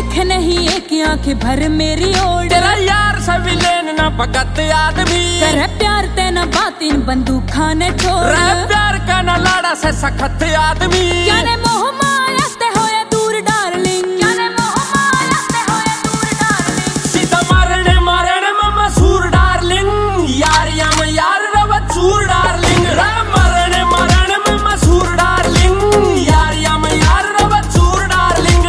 देखे नहीं एक आंखें भर मेरी ओर। तेरा यार सभी लेन ना भगत आदमी, करे प्यार ते ना बातिन बंदूक खाने छोड़। रे प्यार का ना लाड़ा से सखत आदमी। क्या ने मोह माया ते होए दूर डार्लिंग, क्या ने मोह माया ते होए दूर डार्लिंग। सीधा मारने मारने में मशहूर डार्लिंग, यार या मैं यार रवा चूर डार्लिंग। रे मारने मारने में मशहूर डार्लिंग, यार या मैं यार रवा चूर डार्लिंग।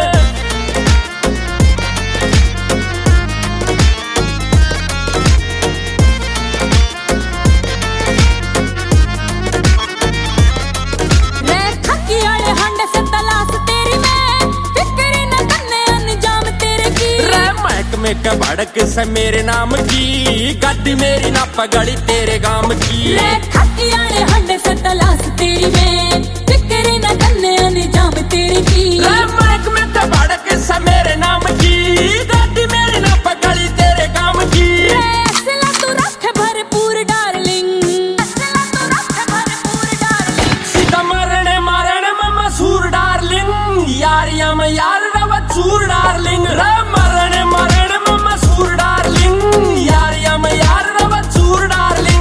रे खकी आले हंडे से तलाश तेरी में, फिक्र न करने अंजाम तेरे की। रे महकमे के भड़क से मेरे नाम की, गड्डी मेरी ना पगड़ी तेरे गाम की। रे खकी आले हंडे से तलाश तेरी में, फिक्र न करने अंजाम तेरे की। रे महकमे के भड़क से मेरे नाम की, गड्डी मेरी ना पगड़ी तेरे गाम की। रे असला तू रख भरपूर डार्लिंग, असला तू रख भरपूर डार्लिंग। सीधा मारने मारने में मशहूर डार्लिंग, यार या मैं यार रवा चूर डार्लिंग। रे मारने मारने में मशहूर डार्लिंग, यार या मैं यार रवा चूर डार्लिंग।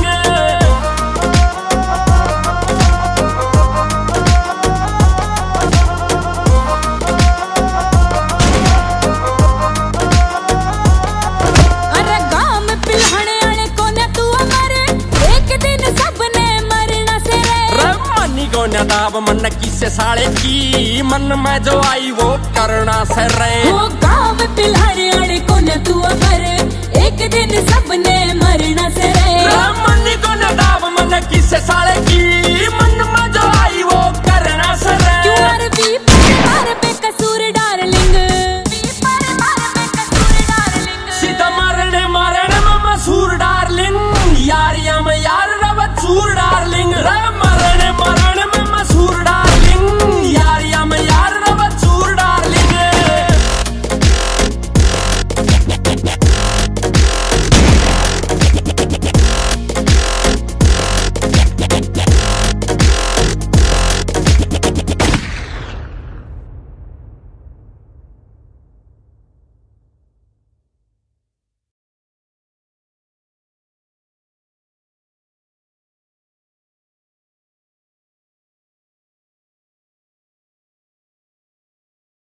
अरे गांव में पिलहने आले कोने तू अमर, एक दिन सबने मरना से रे। रे मनी को नदाब मन किसे साले की, मन में जो आई वो करना से रे। हो गांव में पिलहने आले कोने तू अमर, एक दिन सबने मरना से रे। रे मनी को नदाब मन किसे साले की,